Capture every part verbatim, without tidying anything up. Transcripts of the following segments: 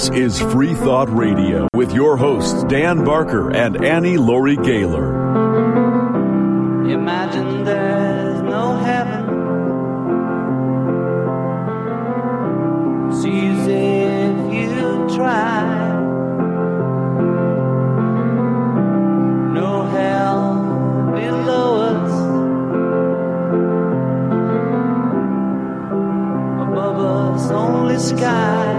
This is Free Thought Radio with your hosts, Dan Barker and Annie Laurie Gaylor. Imagine there's no heaven. Sees if you try. No hell below us. Above us only sky.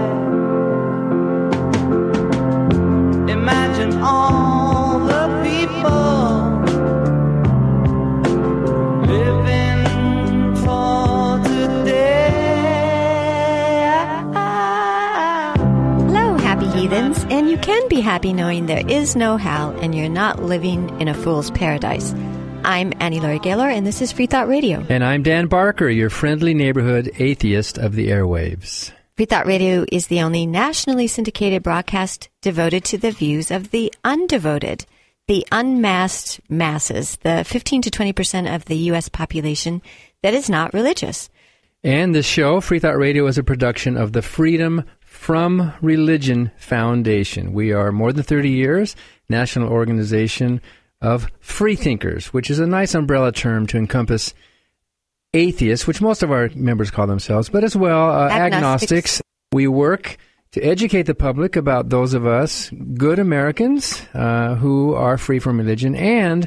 Imagine all the people living for today. Hello, happy heathens, and you can be happy knowing there is no hell and you're not living in a fool's paradise. I'm Annie Laurie Gaylor, and this is Free Thought Radio. And I'm Dan Barker, your friendly neighborhood atheist of the airwaves. Free Thought Radio is the only nationally syndicated broadcast devoted to the views of the undevoted, the unmasked masses, the fifteen to twenty percent of the U S population that is not religious. And this show, Free Thought Radio, is a production of the Freedom from Religion Foundation. We are more than thirty years, national organization of freethinkers, which is a nice umbrella term to encompass atheists, which most of our members call themselves, but as well uh, agnostics. agnostics. We work to educate the public about those of us, good Americans, uh, who are free from religion, and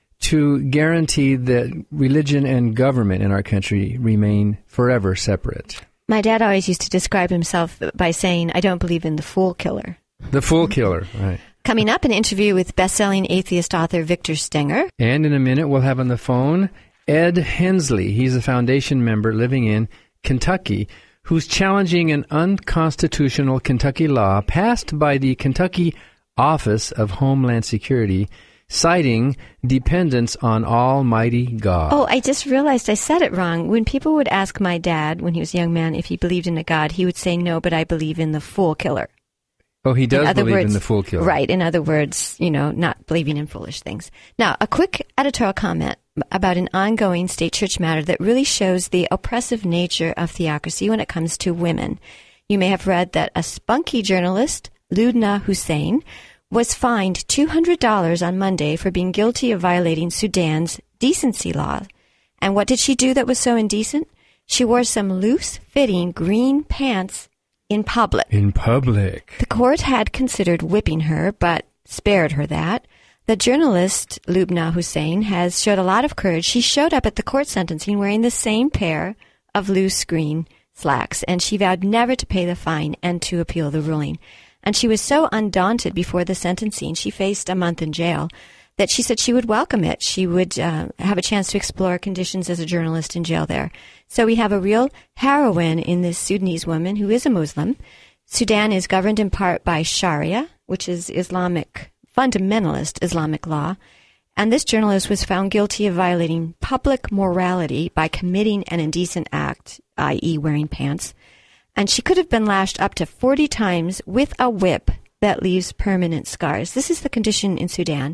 to guarantee that religion and government in our country remain forever separate. My dad always used to describe himself by saying, I don't believe in the fool killer. The fool killer, right. Coming up, an interview with best-selling atheist author Victor Stenger. And in a minute, we'll have on the phone Ed Hensley. He's a foundation member living in Kentucky who's challenging an unconstitutional Kentucky law passed by the Kentucky Office of Homeland Security, citing dependence on Almighty God. Oh, I just realized I said it wrong. When people would ask my dad, when he was a young man, if he believed in a God, he would say, no, but I believe in the fool killer. Oh, he does believe words, in the fool killer. Right. In other words, you know, not believing in foolish things. Now, a quick editorial comment about an ongoing state church matter that really shows the oppressive nature of theocracy when it comes to women. You may have read that a spunky journalist, Ludna Hussein, was fined two hundred dollars on Monday for being guilty of violating Sudan's decency law. And what did she do that was so indecent? She wore some loose-fitting green pants in public. In public. The court had considered whipping her, but spared her that. The journalist, Lubna Hussein, has showed a lot of courage. She showed up at the court sentencing wearing the same pair of loose green slacks, and she vowed never to pay the fine and to appeal the ruling. And she was so undaunted before the sentencing, she faced a month in jail, that she said she would welcome it. She would uh, have a chance to explore conditions as a journalist in jail there. So we have a real heroine in this Sudanese woman who is a Muslim. Sudan is governed in part by Sharia, which is Islamic, fundamentalist Islamic law. And this journalist was found guilty of violating public morality by committing an indecent act, that is wearing pants. And she could have been lashed up to forty times with a whip that leaves permanent scars. This is the condition in Sudan.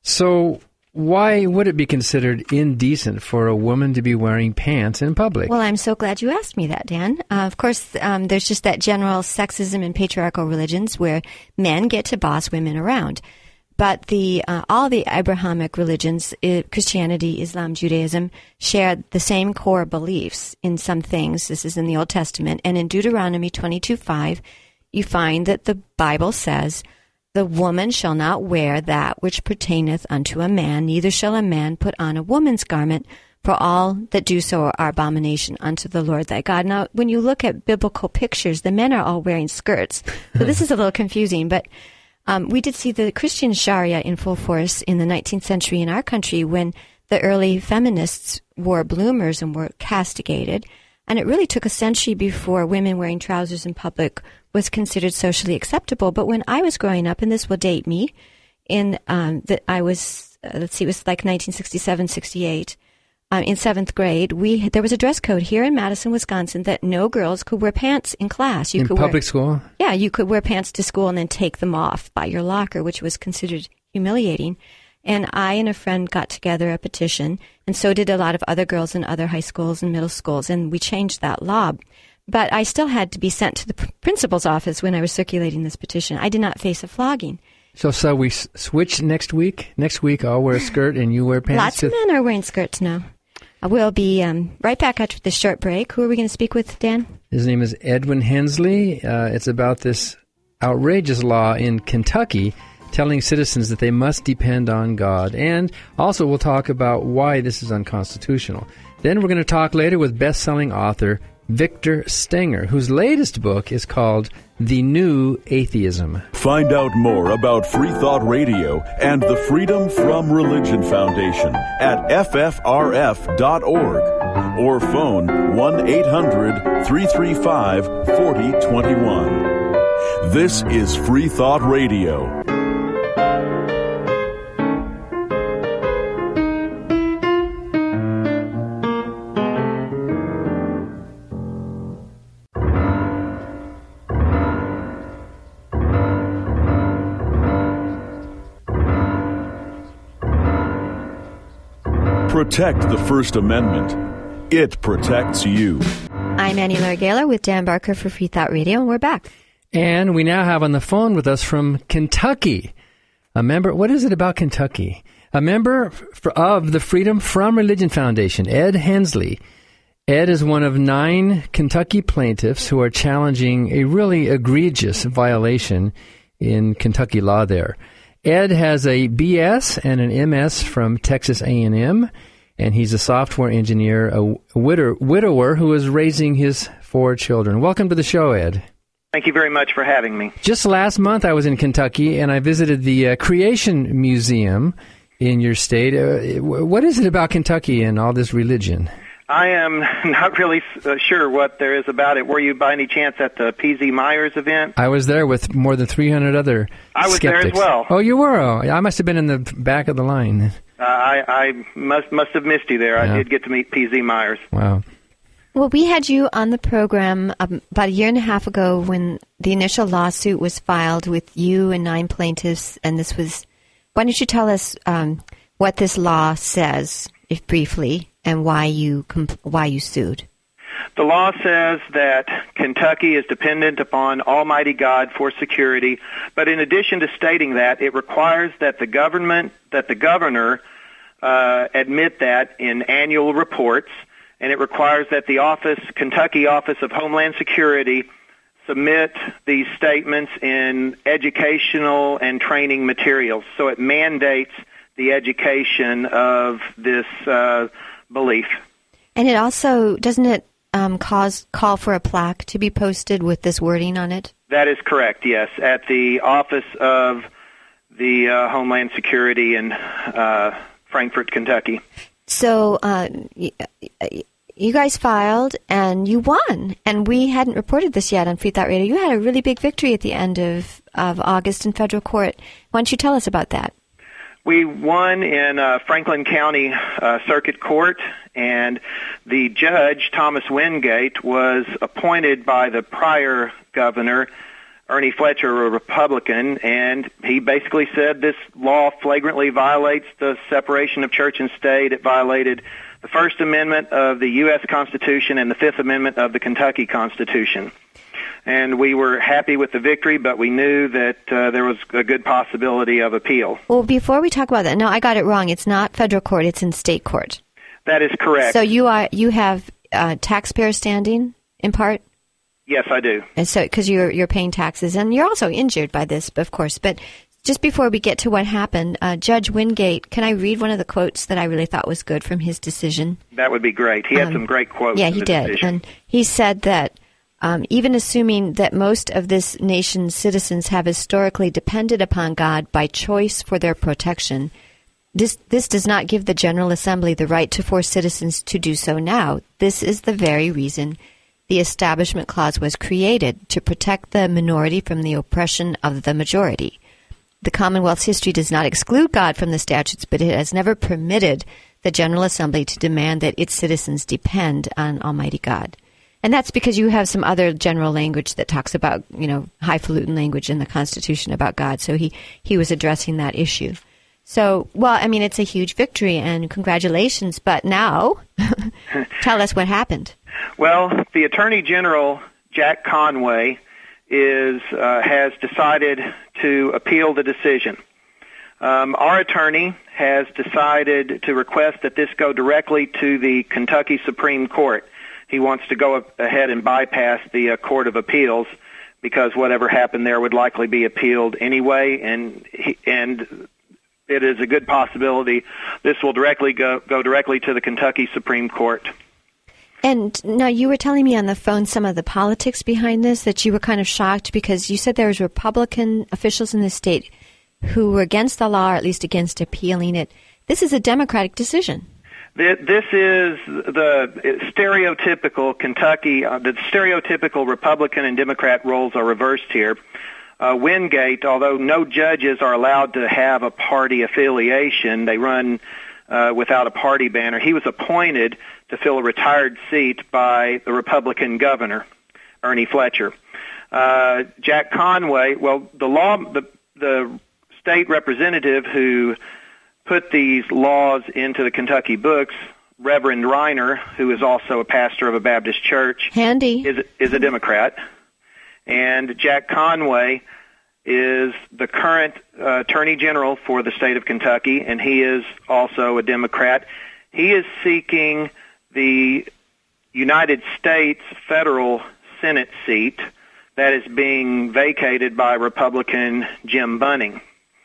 So why would it be considered indecent for a woman to be wearing pants in public? Well, I'm so glad you asked me that, Dan. Uh, of course, um, there's just that general sexism in patriarchal religions where men get to boss women around. But the uh, all the Abrahamic religions, uh, Christianity, Islam, Judaism, share the same core beliefs in some things. This is in the Old Testament. And in Deuteronomy twenty-two five, you find that the Bible says, the woman shall not wear that which pertaineth unto a man, neither shall a man put on a woman's garment, for all that do so are abomination unto the Lord thy God. Now, when you look at biblical pictures, the men are all wearing skirts. So this is a little confusing, but um, we did see the Christian Sharia in full force in the nineteenth century in our country when the early feminists wore bloomers and were castigated. And it really took a century before women wearing trousers in public was considered socially acceptable. But when I was growing up, and this will date me, in um, that I was, uh, let's see, it was like nineteen sixty-seven, sixty-eight, um, in seventh grade, we there was a dress code here in Madison, Wisconsin, that no girls could wear pants in class. You in could public wear, school? Yeah, you could wear pants to school and then take them off by your locker, which was considered humiliating. And I and a friend got together a petition, and so did a lot of other girls in other high schools and middle schools, and we changed that law. but I still had to be sent to the pr- principal's office when I was circulating this petition. I did not face a flogging. So, so we s- switch next week? Next week I'll wear a skirt and you wear pants? Lots of men are wearing skirts now. We'll be um, right back after this short break. Who are we going to speak with, Dan? His name is Edwin Hensley. Uh, it's about this outrageous law in Kentucky telling citizens that they must depend on God. And also we'll talk about why this is unconstitutional. Then we're going to talk later with best-selling author Victor Stenger, whose latest book is called The New Atheism. Find out more about Free Thought Radio and the Freedom from Religion Foundation at F F R F dot org or phone one eight hundred, three three five, four zero two one. This is Free Thought Radio. Protect the First Amendment. It protects you. I'm Annie Laurie Gaylor with Dan Barker for Free Thought Radio, and we're back. And we now have on the phone with us from Kentucky, a member, what is it about Kentucky? A member f- of the Freedom from Religion Foundation, Ed Hensley. Ed is one of nine Kentucky plaintiffs who are challenging a really egregious violation in Kentucky law there. Ed has a B S and an M S from Texas A and M, and he's a software engineer, a widow, widower who is raising his four children. Welcome to the show, Ed. Thank you very much for having me. Just last month I was in Kentucky, and I visited the uh, Creation Museum in your state. Uh, what is it about Kentucky and all this religion? I am not really uh, sure what there is about it. Were you by any chance at the P Z Myers event? I was there with more than three hundred other I was skeptics. there as well. Oh, you were? Oh, I must have been in the back of the line. Uh, I, I must must have missed you there. Yeah. I did get to meet P Z Myers. Wow. Well, we had you on the program um, about a year and a half ago when the initial lawsuit was filed with you and nine plaintiffs, and this was... Why don't you tell us um, what this law says, if briefly, and why you comp- why you sued? The law says that Kentucky is dependent upon Almighty God for security, but in addition to stating that, it requires that the government, that the governor uh, admit that in annual reports, and it requires that the office, Kentucky Office of Homeland Security, submit these statements in educational and training materials. So it mandates the education of this uh, belief. And it also, doesn't it um, cause call for a plaque to be posted with this wording on it? That is correct, yes, at the Office of the uh, Homeland Security in uh, Frankfort, Kentucky. So uh, you guys filed and you won, and we hadn't reported this yet on Free Thought Radio. You had a really big victory at the end of, of August in federal court. Why don't you tell us about that? We won in uh, Franklin County uh, Circuit Court, and the judge, Thomas Wingate, was appointed by the prior governor, Ernie Fletcher, a Republican, and he basically said this law flagrantly violates the separation of church and state. It violated the First Amendment of the U S Constitution and the Fifth Amendment of the Kentucky Constitution. And we were happy with the victory, but we knew that uh, there was a good possibility of appeal. Well, before we talk about that, no, I got it wrong. It's not federal court; it's in state court. That is correct. So you are you have uh, taxpayer standing in part. Yes, I do. And so, because you're you're paying taxes, and you're also injured by this, of course. But just before we get to what happened, uh, Judge Wingate, can I read one of the quotes that I really thought was good from his decision? That would be great. He had um, some great quotes. Yeah, in he the did, decision. and he said that um, even assuming that most of this nation's citizens have historically depended upon God by choice for their protection, this this does not give the General Assembly the right to force citizens to do so now. This is the very reason the Establishment Clause was created, to protect the minority from the oppression of the majority. The Commonwealth's history does not exclude God from the statutes, but it has never permitted the General Assembly to demand that its citizens depend on Almighty God. And that's because you have some other general language that talks about, you know, highfalutin language in the Constitution about God. So he, he was addressing that issue. So, well, I mean, it's a huge victory, and congratulations. But now, tell us what happened. Well, the Attorney General, Jack Conway, is uh, has decided to appeal the decision. Um, our attorney has decided to request that this go directly to the Kentucky Supreme Court. He wants to go ahead and bypass the uh, Court of Appeals because whatever happened there would likely be appealed anyway, and he, and it is a good possibility this will directly go, go directly to the Kentucky Supreme Court. And now you were telling me on the phone some of the politics behind this, that you were kind of shocked because you said there was Republican officials in the state who were against the law, or at least against appealing it. This is a Democratic decision. This is the stereotypical Kentucky, uh, the stereotypical Republican and Democrat roles are reversed here. Uh, Wingate, although no judges are allowed to have a party affiliation, they run uh, without a party banner. He was appointed to fill a retired seat by the Republican governor, Ernie Fletcher. Uh, Jack Conway, well, the law, the, the state representative who put these laws into the Kentucky books, Reverend Reiner, who is also a pastor of a Baptist church, handy, is, is a Democrat. And Jack Conway is the current uh, Attorney General for the state of Kentucky, and he is also a Democrat. He is seeking the United States federal Senate seat that is being vacated by Republican Jim Bunning.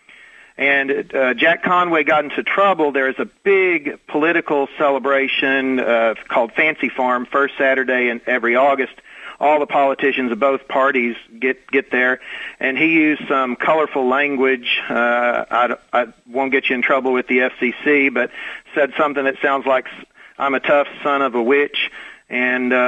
And uh, Jack Conway got into trouble. There's a big political celebration uh, called Fancy Farm, first Saturday in every August. All the politicians of both parties get get there, and he used some colorful language. Uh, I, I won't get you in trouble with the F C C, but said something that sounds like "I'm a tough son of a witch," and uh,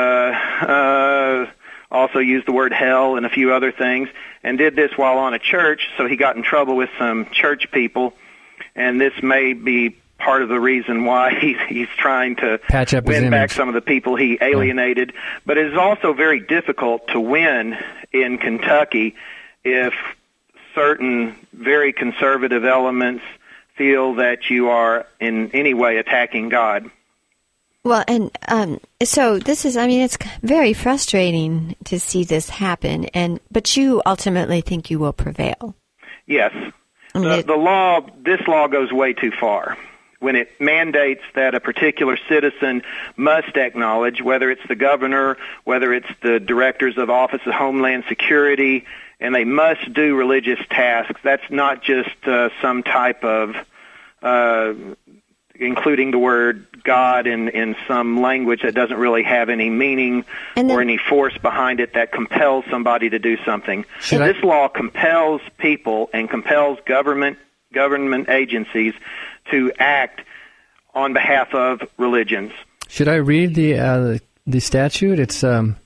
uh, also used the word hell and a few other things, and did this while on a church, so he got in trouble with some church people, and this may be part of the reason why he's, he's trying to patch up win his back image. some of the people he alienated. Yeah. But it is also very difficult to win in Kentucky if certain very conservative elements feel that you are in any way attacking God. Well, and um, so this is, I mean, it's very frustrating to see this happen, and but you ultimately think you will prevail. Yes. I mean, the, it, the law, this law goes way too far. When it mandates that a particular citizen must acknowledge, whether it's the governor, whether it's the directors of Office of Homeland Security, and they must do religious tasks, that's not just uh, some type of uh, including the word God in, in some language that doesn't really have any meaning then, or any force behind it that compels somebody to do something. Should this I? law compels people and compels government government agencies to act on behalf of religions. Should I read the uh, the statute? It's um,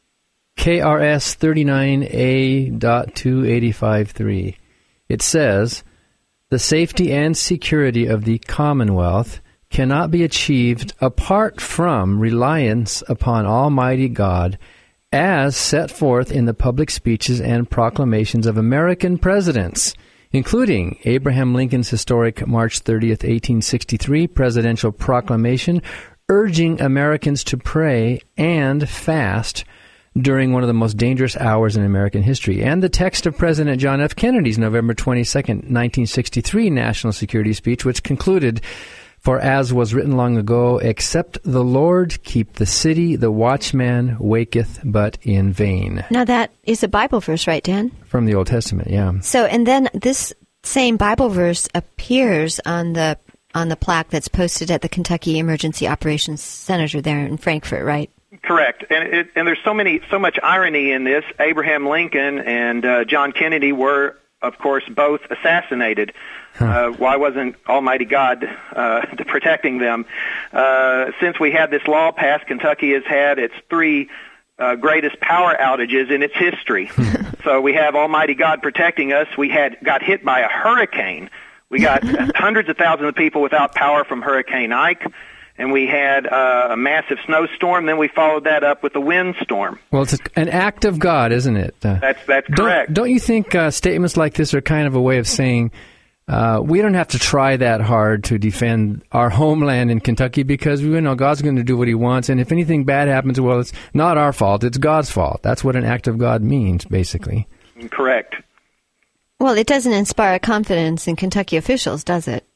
K R S thirty-nine A two eighty-five three. It says, the safety and security of the Commonwealth cannot be achieved apart from reliance upon Almighty God as set forth in the public speeches and proclamations of American presidents, including Abraham Lincoln's historic March thirtieth, eighteen sixty-three presidential proclamation urging Americans to pray and fast during one of the most dangerous hours in American history, and the text of President John F. Kennedy's November twenty-second, nineteen sixty-three national security speech, which concluded, "For as was written long ago, except the Lord keep the city, the watchman waketh but in vain." Now that is a Bible verse, right, Dan? From the Old Testament, yeah. So, and then this same Bible verse appears on the on the plaque that's posted at the Kentucky Emergency Operations Center there in Frankfort, right? Correct, and it, and there's so many, so much irony in this. Abraham Lincoln and uh, John Kennedy were, of course, both assassinated. Huh. Uh, why wasn't Almighty God uh, protecting them? Uh, since we had this law passed, Kentucky has had its three uh, greatest power outages in its history. So we have Almighty God protecting us. We had got hit by a hurricane. We got hundreds of thousands of people without power from Hurricane Ike. And we had uh, a massive snowstorm. Then we followed that up with a windstorm. Well, it's an act of God, isn't it? Uh, that's that's don't, correct. Don't you think uh, statements like this are kind of a way of saying uh, we don't have to try that hard to defend our homeland in Kentucky because we know God's going to do what he wants. And if anything bad happens, well, it's not our fault. It's God's fault. That's what an act of God means, basically. Correct. Well, it doesn't inspire confidence in Kentucky officials, does it?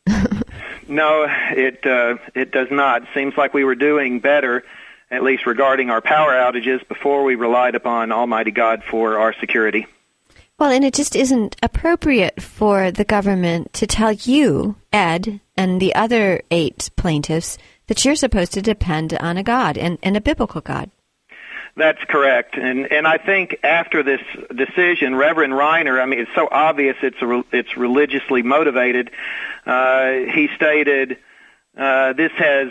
No, it uh, it does not. Seems like we were doing better, at least regarding our power outages, before we relied upon Almighty God for our security. Well, and it just isn't appropriate for the government to tell you, Ed, and the other eight plaintiffs that you're supposed to depend on a God, and, and a biblical God. That's correct. And and I think after this decision, Reverend Reiner, I mean, it's so obvious it's a, it's religiously motivated. Uh, he stated, uh, this has,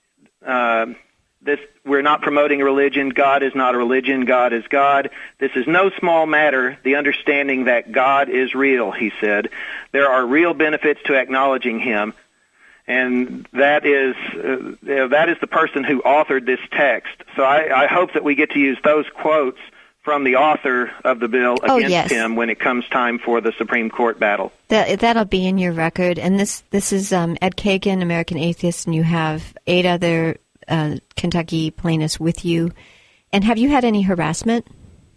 uh, this we're not promoting a religion. God is not a religion. God is God. This is no small matter, the understanding that God is real, he said. There are real benefits to acknowledging him. And that is uh, that is the person who authored this text. So I, I hope that we get to use those quotes from the author of the bill against oh, yes. him when it comes time for the Supreme Court battle. That, that'll be in your record. And this, this is um, Ed Kagan, American Atheist, and you have eight other uh, Kentucky plaintiffs with you. And have you had any harassment?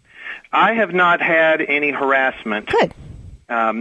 I have not had any harassment. Good. Um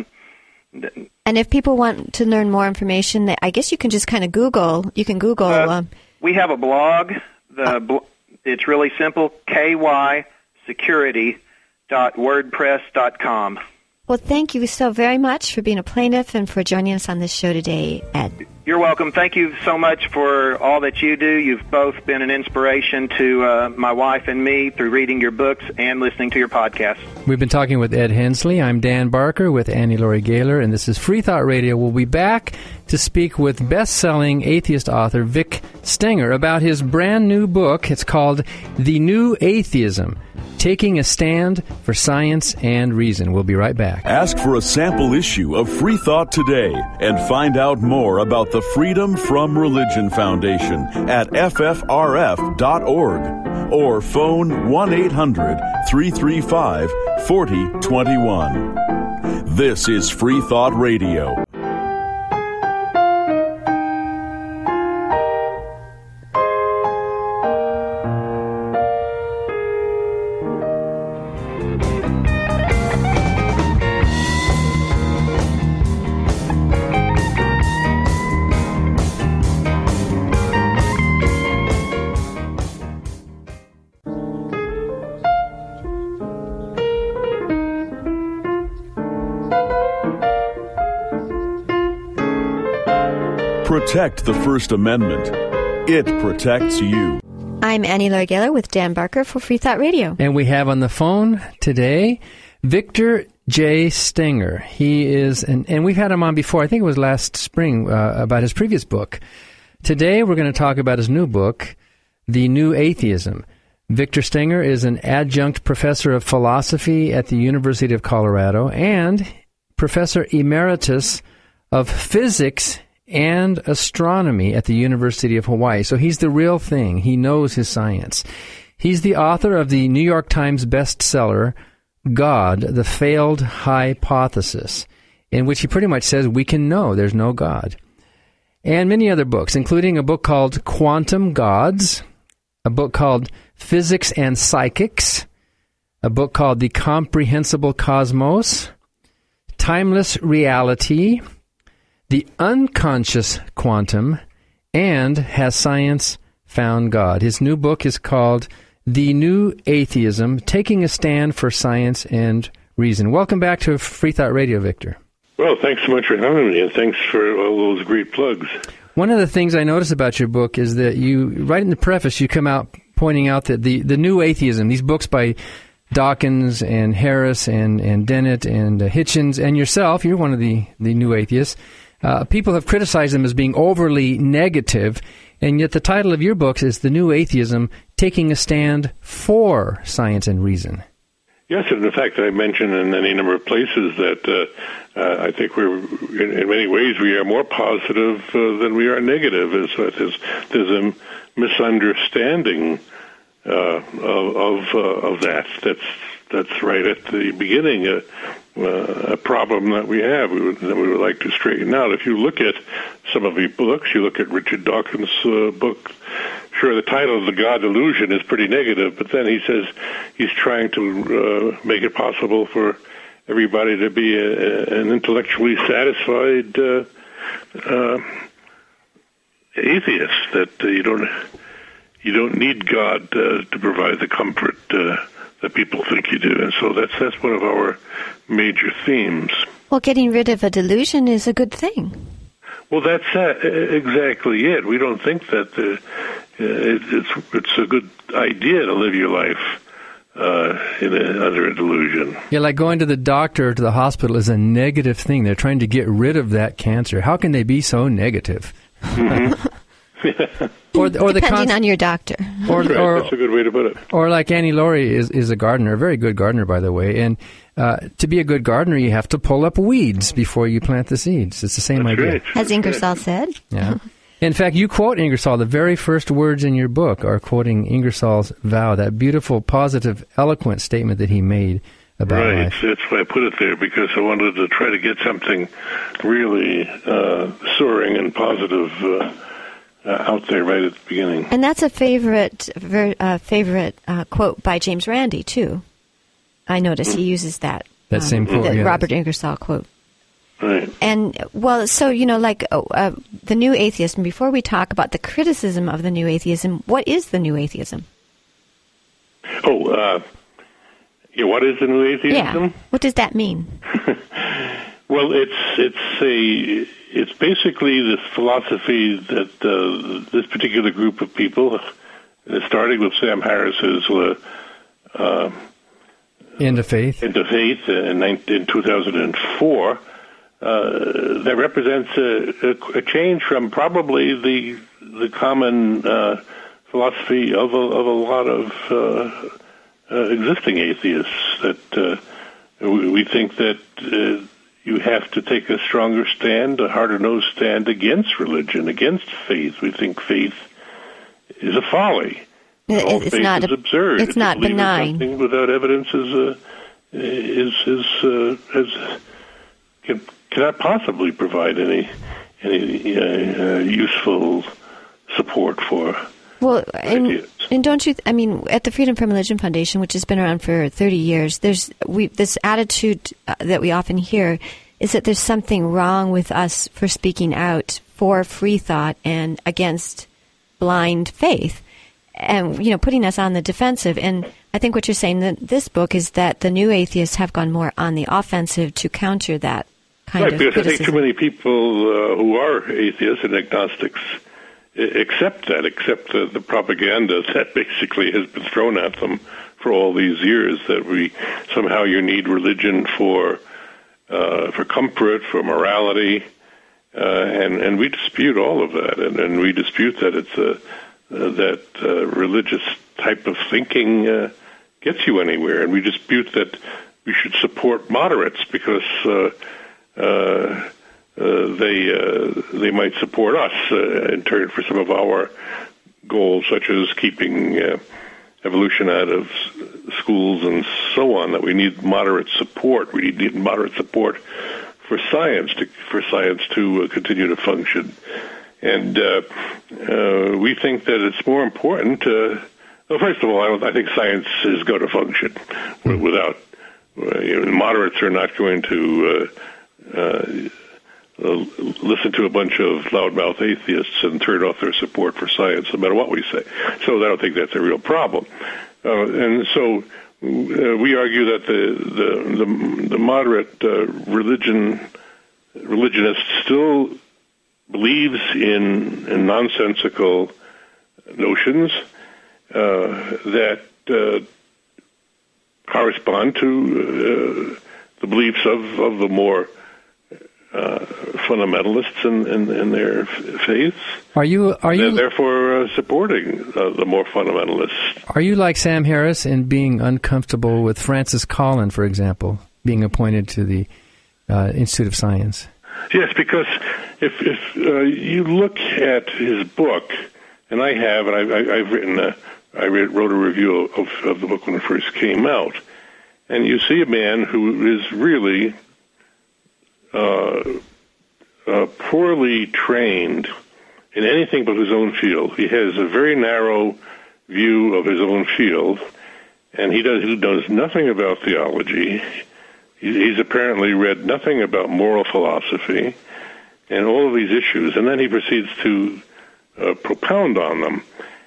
And if people want to learn more information, I guess you can just kind of Google. You can Google. Uh, um, we have a blog. The uh, bl- it's really simple. K Y security dot wordpress dot com. Well, thank you so very much for being a plaintiff and for joining us on this show today, Ed. You're welcome. Thank you so much for all that you do. You've both been an inspiration to uh, my wife and me through reading your books and listening to your podcast. We've been talking with Ed Hensley. I'm Dan Barker with Annie Laurie Gaylor, and this is Free Thought Radio. We'll be back to speak with best-selling atheist author Vic Stenger about his brand new book. It's called The New Atheism, Taking a Stand for Science and Reason. We'll be right back. Ask for a sample issue of Free Thought today and find out more about the Freedom from Religion Foundation at F F R F dot org or phone one eight hundred three three five four zero two one. This is Free Thought Radio. Protect the First Amendment. It protects you. I'm Annie Laurie Gaylor with Dan Barker for Free Thought Radio. And we have on the phone today Victor J. Stenger. He is, an, and we've had him on before, I think it was last spring, uh, about his previous book. Today we're going to talk about his new book, The New Atheism. Victor Stenger is an adjunct professor of philosophy at the University of Colorado and professor emeritus of physics and astronomy at the University of Hawaii. So he's the real thing. He knows his science. He's the author of the New York Times bestseller, God, the Failed Hypothesis, in which he pretty much says we can know there's no God. And many other books, including a book called Quantum Gods, a book called Physics and Psychics, a book called The Comprehensible Cosmos, Timeless Reality, The Unconscious Quantum, and Has Science Found God? His new book is called The New Atheism, Taking a Stand for Science and Reason. Welcome back to Free Thought Radio, Victor. Well, thanks so much for having me, and thanks for all those great plugs. One of the things I notice about your book is that you, right in the preface, you come out pointing out that the, the New Atheism, these books by Dawkins and Harris and, and Dennett and uh, Hitchens and yourself, you're one of the, the New Atheists, Uh, people have criticized them as being overly negative, and yet the title of your book is The New Atheism, Taking a Stand for Science and Reason. Yes, and in fact, I mentioned in any number of places that uh, uh, I think we're, in, in many ways, we are more positive uh, than we are negative. As, as there's a misunderstanding uh, of of, uh, of that. That's that's right at the beginning. Uh, uh, a problem that we have we would, that we would like to straighten out. If you look at some of the books, you look at Richard Dawkins' uh, book, sure, the title of The God Delusion is pretty negative, but then he says he's trying to uh, make it possible for everybody to be a, a, an intellectually satisfied uh, uh, atheist, that uh, you don't you don't need God uh, to provide the comfort uh, that people think you do, and so that's that's one of our major themes. Well, getting rid of a delusion is a good thing. Well, that's uh, exactly it. We don't think that the, uh, it, it's it's a good idea to live your life uh, in a, under a delusion. Yeah, like going to the doctor or to the hospital is a negative thing. They're trying to get rid of that cancer. How can they be so negative? Mm-hmm. or, or the Depending cons- on your doctor. Or, That's, right. or, That's a good way to put it. Or like Annie Laurie is, is a gardener, a very good gardener, by the way. And uh, to be a good gardener, you have to pull up weeds before you plant the seeds. It's the same That's idea. Right. As Ingersoll said. Yeah. In fact, you quote Ingersoll. The very first words in your book are quoting Ingersoll's vow, that beautiful, positive, eloquent statement that he made about right. life. That's why I put it there, because I wanted to try to get something really uh, soaring and positive uh, uh, out there right at the beginning. And that's a favorite ver, uh, favorite uh, quote by James Randi, too. I notice he uses that. That um, same quote, the yeah. Robert Ingersoll quote. Right. And, well, so, you know, like oh, uh, the new atheism, before we talk about the criticism of the new atheism, what is the new atheism? Oh, uh, yeah, what is the new atheism? Yeah. What does that mean? Well, it's it's a it's basically this philosophy that uh, this particular group of people, uh, starting with Sam Harris's uh, uh, Into faith. Into faith in, in two thousand four, uh, that represents a, a, a change from probably the the common uh, philosophy of a, of a lot of uh, uh, existing atheists. That uh, we, we think that uh, you have to take a stronger stand, a harder-nosed stand against religion, against faith. We think faith is a folly. It, All it's faith not is a, absurd. It's not Believing benign. something without evidence is uh, is is uh, is can, cannot possibly provide any any uh, uh, useful support for. Well, and, ideas. and don't you? Th- I mean, at the Freedom from Religion Foundation, which has been around for thirty years, there's we this attitude uh, that we often hear is that there's something wrong with us for speaking out for free thought and against blind faith, and you know, putting us on the defensive. And I think what you're saying in this book is that the new atheists have gone more on the offensive to counter that kind Right, of because criticism. I think too many people uh, who are atheists and agnostics accept that, accept the, the propaganda that basically has been thrown at them for all these years, that we somehow you need religion for uh, for comfort, for morality, uh, and and we dispute all of that, and, and we dispute that it's a uh, that uh, religious type of thinking uh, gets you anywhere, and we dispute that we should support moderates because uh, uh, uh, they uh, they might support us uh, in turn for some of our goals, such as keeping uh, evolution out of schools and so on. That we need moderate support. We need moderate support for science to for science to uh, continue to function. And uh, uh, we think that it's more important to, well, first of all, I, don't, I think science is going to function without, uh, you know, moderates are not going to uh, uh, uh, listen to a bunch of loudmouth atheists and turn off their support for science no matter what we say. So I don't think that's a real problem. Uh, and so uh, we argue that the, the, the, the moderate uh, religion, religionist still believes in, in nonsensical notions uh, that uh, correspond to uh, the beliefs of, of the more uh, fundamentalists in, in, in their faiths. Are you are you They're therefore uh, supporting uh, the more fundamentalists? Are you like Sam Harris in being uncomfortable with Francis Collin, for example, being appointed to the uh, Institute of Science? Yes, because if if uh, you look at his book, and I have, and I, I, I've written a, I read, wrote a review of, of the book when it first came out, and you see a man who is really uh, uh, poorly trained in anything but his own field. He has a very narrow view of his own field, and he does, he knows nothing about theology. He, he's apparently read nothing about moral philosophy and all of these issues, and then he proceeds to uh, propound on them.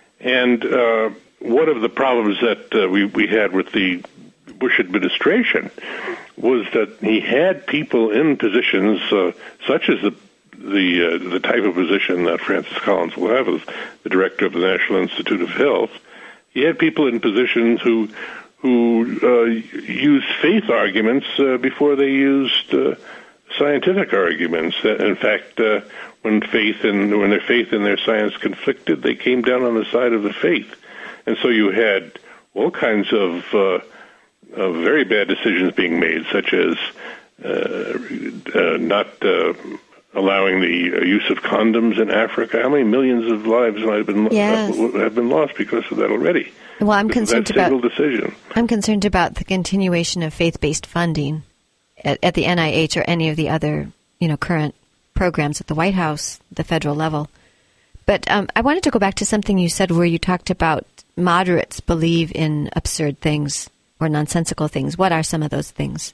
And uh, one of the problems that uh, we, we had with the Bush administration was that he had people in positions uh, such as the the uh, the type of position that Francis Collins will have as the director of the National Institute of Health. He had people in positions who who uh, used faith arguments uh, before they used uh, scientific arguments. In fact, uh, when faith and when their faith and their science conflicted, they came down on the side of the faith, and so you had all kinds of, uh, of very bad decisions being made, such as uh, uh, not uh, allowing the uh, use of condoms in Africa. How many millions of lives might have been yes. uh, have been lost because of that already? Well, I'm concerned that about single decision. I'm concerned about the continuation of faith-based funding at, at the N I H or any of the other, you know, current programs at the White House, the federal level. But um, I wanted to go back to something you said where you talked about moderates believe in absurd things or nonsensical things. What are some of those things?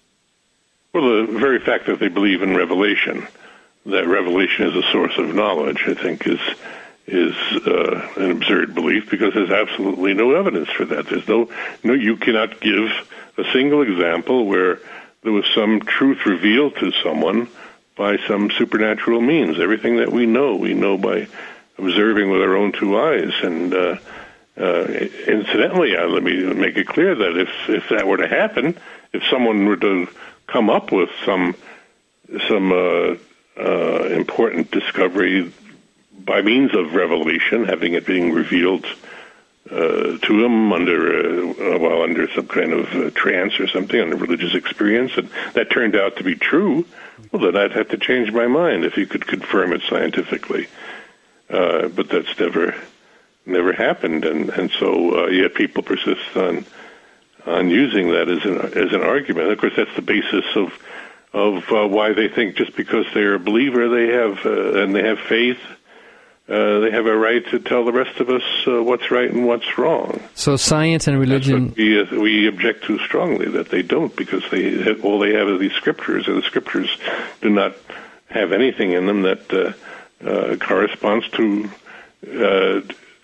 Well, the very fact that they believe in revelation, that revelation is a source of knowledge, I think is is uh, an absurd belief because there's absolutely no evidence for that. There's no, no, you cannot give a single example where there was some truth revealed to someone by some supernatural means. Everything that we know, we know by observing with our own two eyes. And uh, uh, incidentally, uh, let me make it clear that if, if that were to happen, if someone were to come up with some some uh, uh, important discovery by means of revelation, having it being revealed uh, to him under, uh, well, under some kind of uh, trance or something, under religious experience, and that turned out to be true, well, then I'd have to change my mind if you could confirm it scientifically. Uh, but that's never, never happened, and and so uh, yet people persist on on using that as an as an argument. Of course, that's the basis of of uh, why they think just because they're a believer, they have uh, and they have faith. Uh, they have a right to tell the rest of us uh, what's right and what's wrong. So science and religion... That's what we, uh, we object to strongly, that they don't, because they have, all they have are these scriptures, and the scriptures do not have anything in them that uh, uh, corresponds to uh, uh,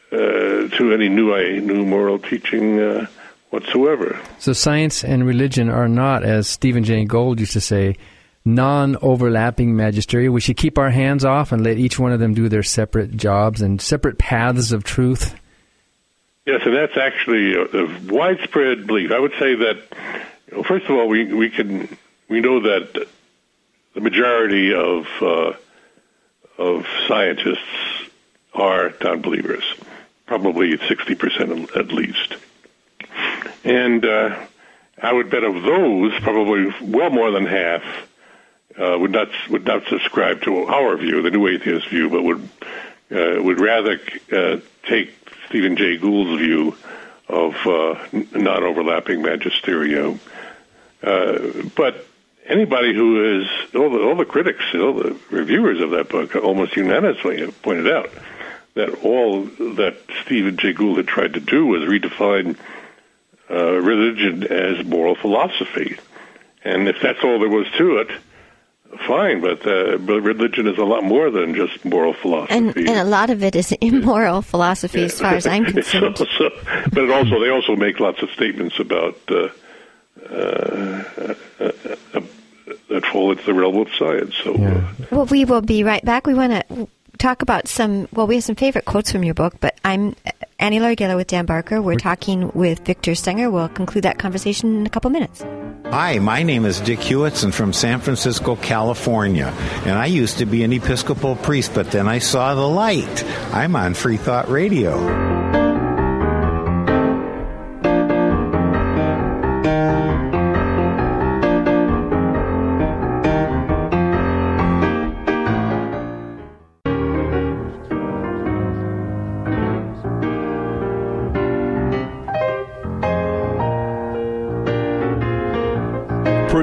to any new uh, new moral teaching uh, whatsoever. So science and religion are not, as Stephen Jay Gould used to say, non-overlapping magisteria. We should keep our hands off and let each one of them do their separate jobs and separate paths of truth. Yes, and that's actually a, a widespread belief. I would say that, you know, first of all, we we can we know that the majority of uh, of scientists are non-believers, probably sixty percent at least, and uh, I would bet of those, probably well more than half. Uh, would not would not subscribe to our view, the New Atheist view, but would uh, would rather uh, take Stephen Jay Gould's view of uh, non-overlapping magisterium. Uh, but anybody who is all the all the critics, all the reviewers of that book, almost unanimously have pointed out that all that Stephen Jay Gould had tried to do was redefine uh, religion as moral philosophy, and if that's all there was to it, fine, but, uh, but religion is a lot more than just moral philosophy. And, and a lot of it is immoral philosophy, yeah. As far as I'm concerned. also, but it also, they also make lots of statements about uh, uh, uh, uh, that fall into the realm of science. So, yeah. uh, well, we will be right back. We want to talk about some, well, we have some favorite quotes from your book, but I'm Annie Largilla with Dan Barker. We're talking with Victor Stenger. We'll conclude that conversation in a couple minutes. Hi, my name is Dick Hewitson from San Francisco, California, and I used to be an Episcopal priest, but then I saw the light. I'm on Free Thought Radio.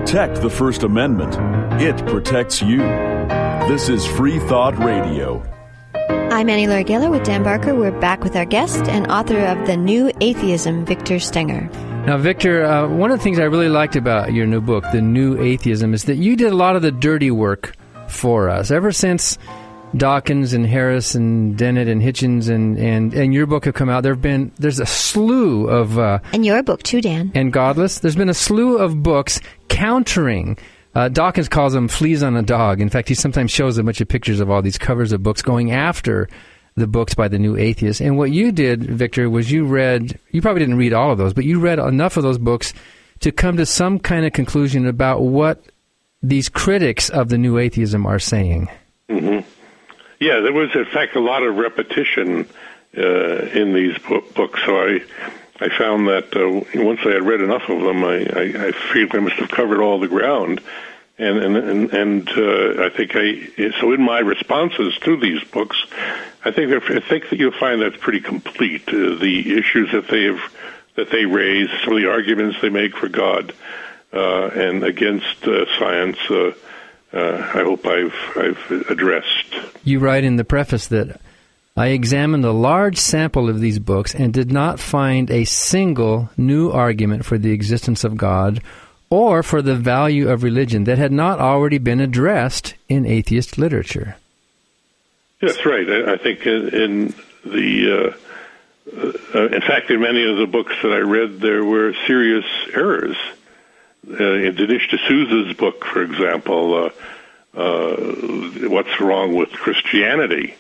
protect the First Amendment. It protects you. This is Free Thought Radio. I'm Annie Laura Geller with Dan Barker. We're back with our guest and author of The New Atheism, Victor Stenger. Now, Victor, uh, one of the things I really liked about your new book, The New Atheism, is that you did a lot of the dirty work for us. Ever since Dawkins and Harris and Dennett and Hitchens and, and, and your book have come out, there have been there's a slew of uh, and your book too, Dan. And Godless. There's been a slew of books countering. Uh, Dawkins calls them fleas on a dog. In fact, he sometimes shows a bunch of pictures of all these covers of books going after the books by the New Atheist. And what you did, Victor, was you read. You probably didn't read all of those, but you read enough of those books to come to some kind of conclusion about what these critics of the New Atheism are saying. Mm-hmm. Yeah, there was, in fact, a lot of repetition uh, in these book, books. So I, I found that uh, once I had read enough of them, I, I, I feel I must have covered all the ground. And and and, and uh, I think I so in my responses to these books, I think I think that you'll find that's pretty complete. Uh, the issues that they have that they raise, some of the arguments they make for God uh, and against uh, science. Uh, Uh, I hope I've I've addressed. You write in the preface that I examined a large sample of these books and did not find a single new argument for the existence of God or for the value of religion that had not already been addressed in atheist literature. That's right. I, I think in, in the uh, uh, in fact, in many of the books that I read, there were serious errors. Uh, in Dinesh D'Souza's book, for example, uh, uh, What's Wrong with Christianity?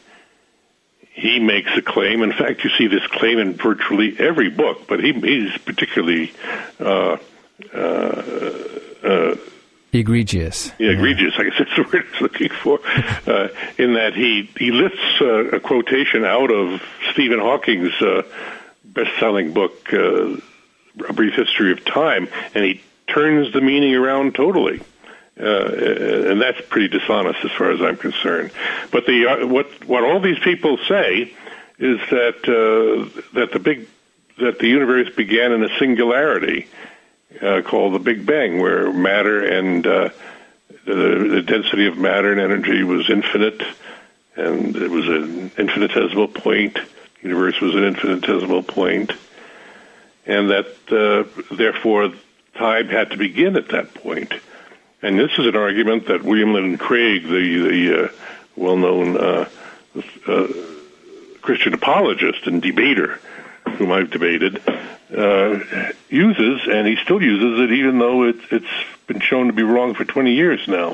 He makes a claim. In fact, you see this claim in virtually every book, but he, he's particularly uh, uh, uh, egregious. Yeah, egregious, I guess that's the word I was looking for, uh, in that he, he lifts uh, a quotation out of Stephen Hawking's uh, best-selling book, uh, A Brief History of Time, and he turns the meaning around totally, uh, and that's pretty dishonest as far as I'm concerned. But the uh, what what all these people say is that uh, that the big that the universe began in a singularity uh, called the Big Bang, where matter and uh, the, the density of matter and energy was infinite, and it was an infinitesimal point. The universe was an infinitesimal point, and that uh, therefore time had to begin at that point. And this is an argument that William Lane Craig, the, the uh, well-known uh, uh, Christian apologist and debater, whom I've debated, uh, uses, and he still uses it even though it, it's been shown to be wrong for twenty years now.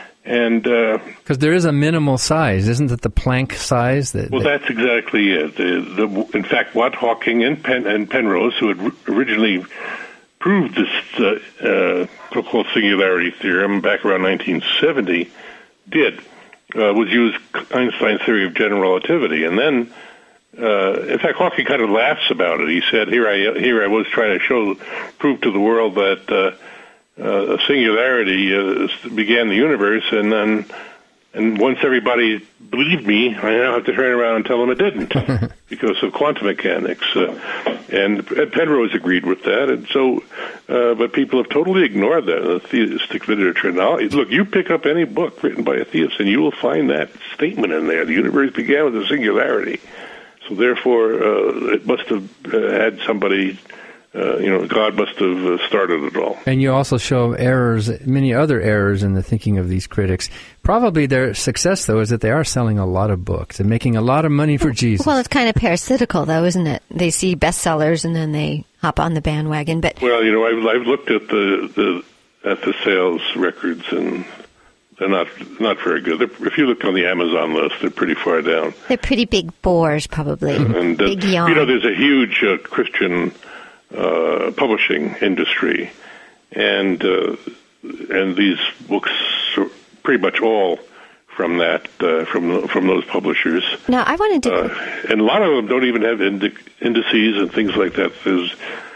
And because uh, there is a minimal size, isn't it the Planck size? That, well, that... that's exactly it. The, the, in fact, Watt, Hawking, and, Pen, and Penrose, who had originally proved this uh, uh, so-called singularity theorem back around nineteen seventy, did, uh, was use Einstein's theory of general relativity. And then, uh, in fact, Hawking kind of laughs about it. He said, here I here I was trying to show, prove to the world that uh, uh, a singularity uh, began the universe, and then and once everybody believed me, I now have to turn around and tell them it didn't because of quantum mechanics. Uh, and Penrose agreed with that, and so, uh, but people have totally ignored that in the theistic literature. Now, look, you pick up any book written by a theist, and you will find that statement in there. The universe began with a singularity. So therefore, uh, it must have uh, had somebody... Uh, you know, God must have uh, started it all. And you also show errors, many other errors in the thinking of these critics. Probably their success, though, is that they are selling a lot of books and making a lot of money for Jesus. Well, it's kind of parasitical, though, isn't it? They see bestsellers and then they hop on the bandwagon. But well, you know, I've, I've looked at the, the at the sales records, and they're not not very good. They're, if you look on the Amazon list, they're pretty far down. They're pretty big bores, probably. And uh, big yawn. You know, there's a huge uh, Christian Uh, publishing industry, and uh, and these books are pretty much all from that uh, from from those publishers. Now, I wanted to, uh, and a lot of them don't even have indi- indices and things like that. There's,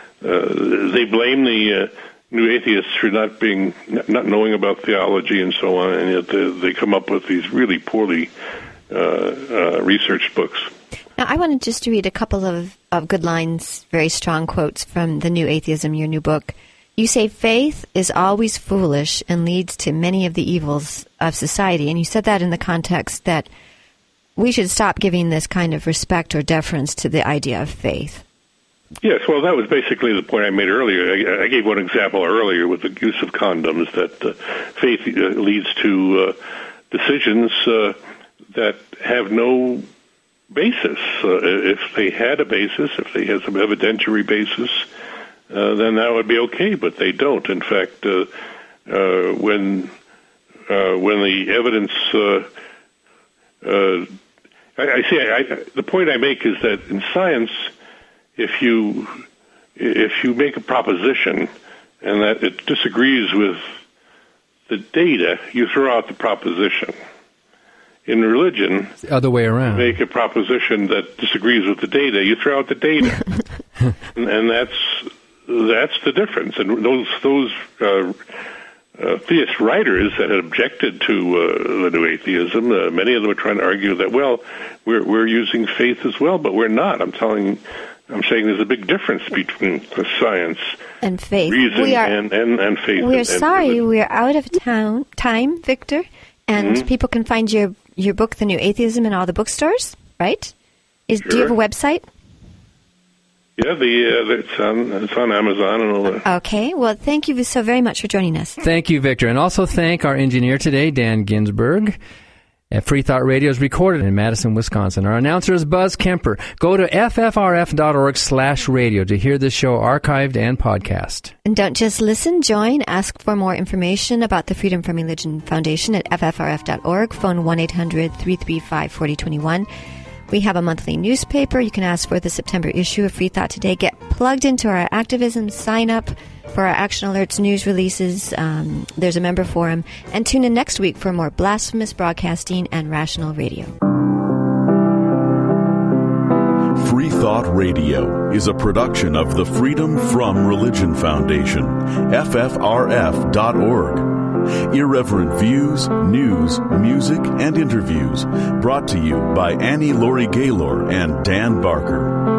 uh, they blame the uh, new atheists for not being not knowing about theology and so on, and yet they, they come up with these really poorly uh, uh, researched books. Now, I wanted just to read a couple of, of good lines, very strong quotes from The New Atheism, your new book. You say faith is always foolish and leads to many of the evils of society. And you said that in the context that we should stop giving this kind of respect or deference to the idea of faith. Yes, well, that was basically the point I made earlier. I, I gave one example earlier with the use of condoms, that uh, faith uh, leads to uh, decisions uh, that have no basis. Uh, if they had a basis, if they had some evidentiary basis, uh, then that would be okay, but they don't. In fact, uh, uh, when uh, when the evidence... Uh, uh, I, I see, I, the point I make is that in science... If you if you make a proposition and that it disagrees with the data, you throw out the proposition. In religion, the other way around. Make a proposition that disagrees with the data, you throw out the data, and, and that's that's the difference. And those those uh, uh, theist writers that had objected to uh, the new atheism, uh, many of them are trying to argue that well, we're we're using faith as well, but we're not. I'm telling. I'm saying there's a big difference between science and faith, reason, we are, and, and, and faith. We're and, sorry, and we're out of town, time, Victor, and mm-hmm. people can find your, your book, The New Atheism, in all the bookstores, right? Is sure. Do you have a website? Yeah, the uh, it's on it's on Amazon and all that. Okay, well, thank you so very much for joining us. Thank you, Victor, and also thank our engineer today, Dan Ginsberg. At Free Thought Radio is recorded in Madison, Wisconsin. Our announcer is Buzz Kemper. Go to f f r f dot org slash radio to hear this show archived and podcast. And don't just listen, join. Ask for more information about the Freedom from Religion Foundation at f f r f dot org. Phone one eight hundred three three five four zero two one. We have a monthly newspaper. You can ask for the September issue of Free Thought Today. Get plugged into our activism. Sign up for our Action Alerts news releases. Um, there's a member forum. And tune in next week for more blasphemous broadcasting and rational radio. Free Thought Radio is a production of the Freedom from Religion Foundation, F F R F dot org. Irreverent views, news, music, and interviews brought to you by Annie Laurie Gaylor and Dan Barker.